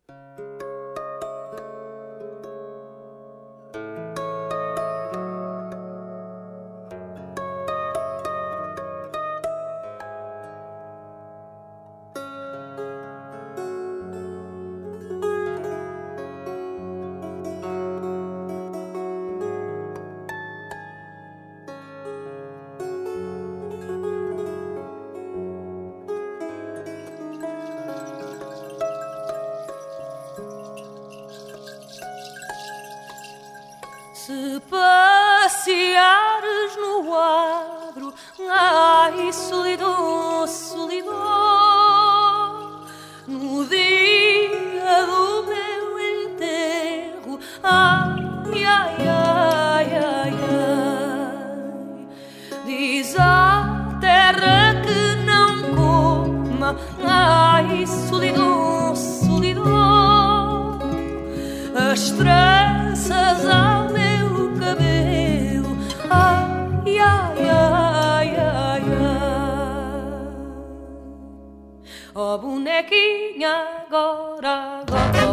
Se passeares no adro, ai, solidão, solidão, no dia do meu enterro, ai, ai, ai, ai, ai, diz a terra que não coma, ai, solidão, solidão, as tranças ao meu cabelo, ai, ai, ai, ai, ai. Oh, bonequinha, agora, agora, oh,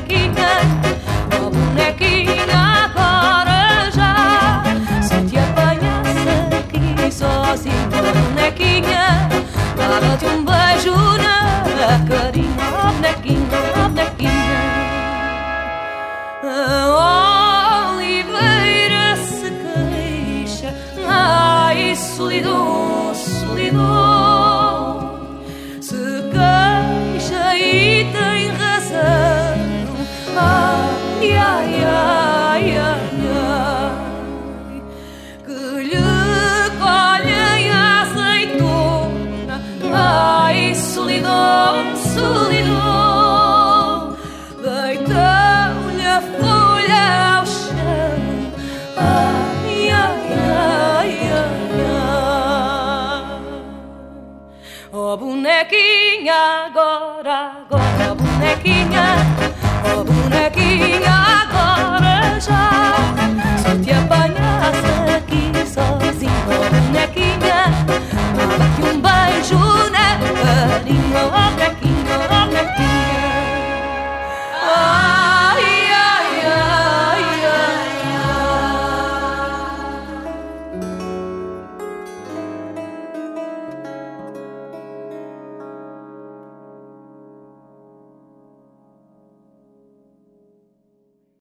bonequinha, agora já. Se te apanhasse aqui sozinha, bonequinha, dava-te um beijo na carinha, oh, bonequinha, oh, bonequinha. A oliveira se queixa, ai, solidão, solidão, se queixa e tem razão, ai, ai, ai, ai, ai, que lhe colhem a azeitona, ai, solidão, solidão, deitam-lhe a folha ao chão, ai, ai, ai, ai, ai. Oh, bonequinha, agora, agora, bonequinha, oh, bonequinha, agora já.